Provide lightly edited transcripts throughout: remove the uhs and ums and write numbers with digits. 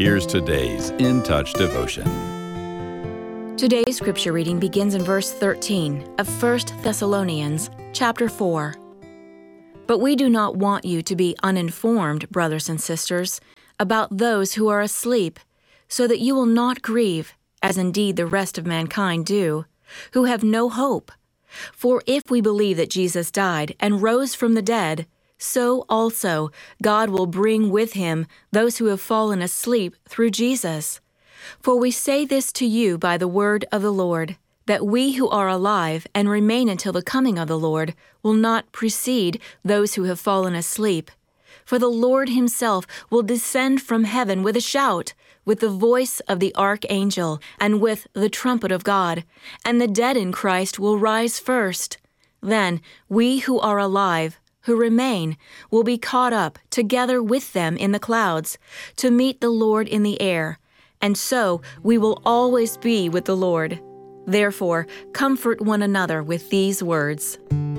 Here's today's In Touch devotion. Today's scripture reading begins in verse 13 of 1 Thessalonians chapter 4. But we do not want you to be uninformed, brothers and sisters, about those who are asleep, so that you will not grieve, as indeed the rest of mankind do, who have no hope. For if we believe that Jesus died and rose from the dead, so also God will bring with him those who have fallen asleep through Jesus. For we say this to you by the word of the Lord, that we who are alive and remain until the coming of the Lord will not precede those who have fallen asleep. For the Lord himself will descend from heaven with a shout, with the voice of the archangel, and with the trumpet of God, and the dead in Christ will rise first. Then we who are alive, who remain, will be caught up together with them in the clouds, to meet the Lord in the air, and so we will always be with the Lord. Therefore, comfort one another with these words.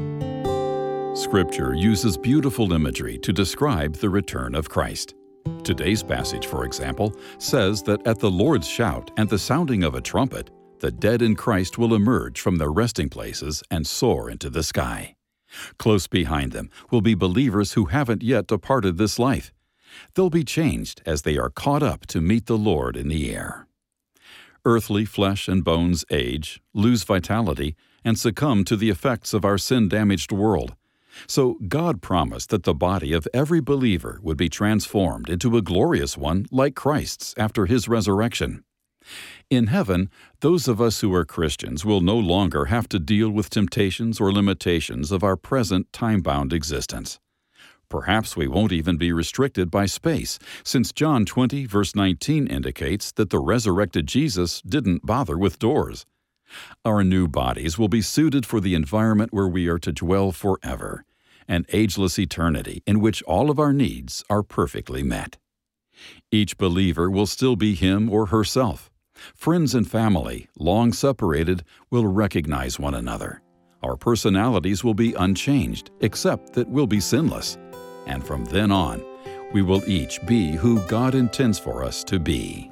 Scripture uses beautiful imagery to describe the return of Christ. Today's passage, for example, says that at the Lord's shout and the sounding of a trumpet, the dead in Christ will emerge from their resting places and soar into the sky. Close behind them will be believers who haven't yet departed this life. They'll be changed as they are caught up to meet the Lord in the air. Earthly flesh and bones age, lose vitality, and succumb to the effects of our sin-damaged world. So God promised that the body of every believer would be transformed into a glorious one like Christ's after his resurrection. In heaven, those of us who are Christians will no longer have to deal with temptations or limitations of our present time-bound existence. Perhaps we won't even be restricted by space, since John 20, verse 19 indicates that the resurrected Jesus didn't bother with doors. Our new bodies will be suited for the environment where we are to dwell forever, an ageless eternity in which all of our needs are perfectly met. Each believer will still be him or herself. Friends and family, long separated, will recognize one another. Our personalities will be unchanged, except that we'll be sinless. And from then on, we will each be who God intends for us to be.